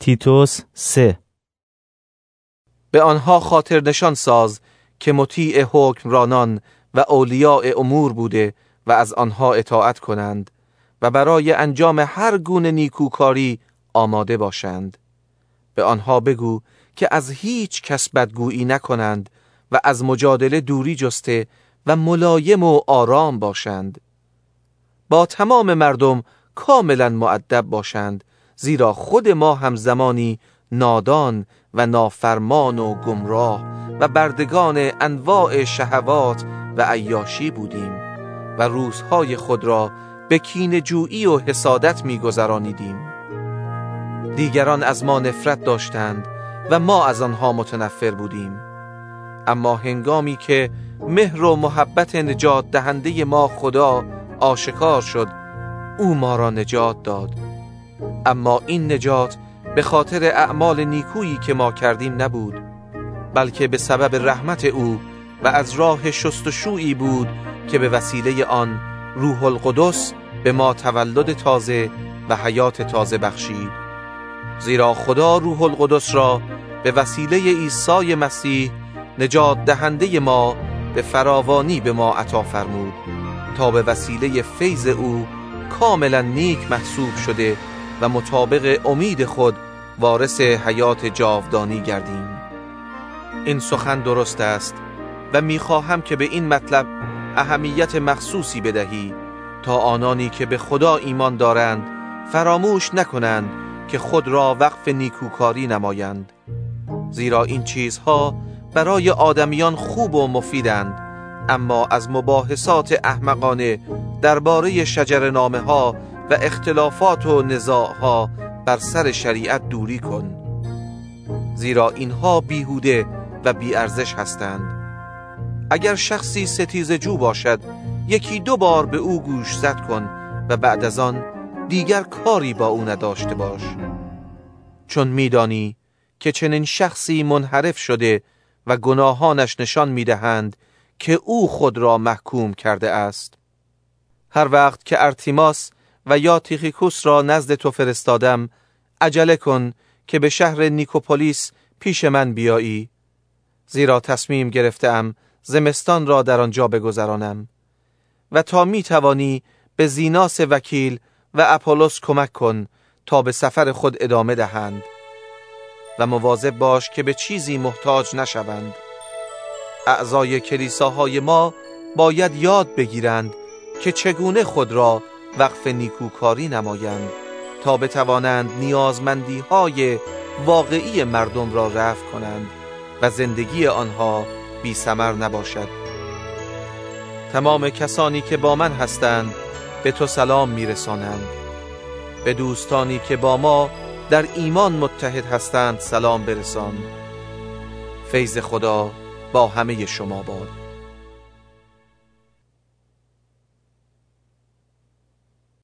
تیتوس 3. به آنها خاطر نشان ساز که مطیع حکمرانان و اولیاء امور بوده و از آنها اطاعت کنند و برای انجام هر گونه نیکوکاری آماده باشند. به آنها بگو که از هیچ کس بدگویی نکنند و از مجادله دوری جسته و ملایم و آرام باشند. با تمام مردم کاملا مؤدب باشند، زیرا خود ما هم زمانی نادان و نافرمان و گمراه و بردگان انواع شهوات و عیاشی بودیم و روزهای خود را به کینه‌جویی و حسادت می‌گذرانیدیم. دیگران از ما نفرت داشتند و ما از آنها متنفر بودیم. اما هنگامی که مهر و محبت نجات دهنده ما خدا آشکار شد، او ما را نجات داد. اما این نجات به خاطر اعمال نیکویی که ما کردیم نبود، بلکه به سبب رحمت او و از راه شستشویی بود که به وسیله آن روح القدس به ما تولد تازه و حیات تازه بخشید. زیرا خدا روح القدس را به وسیله عیسی مسیح نجات دهنده ما به فراوانی به ما عطا فرمود تا به وسیله فیض او کاملا نیک محسوب شده و مطابق امید خود وارث حیات جاودانی گردیم. این سخن درست است و میخواهم که به این مطلب اهمیت مخصوصی بدهی تا آنانی که به خدا ایمان دارند فراموش نکنند که خود را وقف نیکوکاری نمایند، زیرا این چیزها برای آدمیان خوب و مفیدند، اما از مباحثات احمقانه درباره شجرنامه ها و اختلافات و نزاعها بر سر شریعت دوری کن، زیرا اینها بیهوده و بیارزش هستند. اگر شخصی ستیزجو باشد، یکی دو بار به او گوش زد کن و بعد از آن دیگر کاری با او نداشته باش، چون میدانی که چنین شخصی منحرف شده و گناهانش نشان میدهند که او خود را محکوم کرده است. هر وقت که ارتیماس و یا تیخیکوس را نزد تو فرستادم، عجله کن که به شهر نیکوپولیس پیش من بیایی، زیرا تصمیم گرفتم زمستان را در آنجا بگذرانم. و تا می توانی به زیناس وکیل و اپولوس کمک کن تا به سفر خود ادامه دهند و مواظب باش که به چیزی محتاج نشوند. اعضای کلیساهای ما باید یاد بگیرند که چگونه خود را وقف نیکوکاری نمایند تا بتوانند نیازمندی‌های واقعی مردم را رفع کنند و زندگی آنها بی ثمر نباشد. تمام کسانی که با من هستند به تو سلام میرسانند. به دوستانی که با ما در ایمان متحد هستند سلام برسان. فیض خدا با همه شما باد.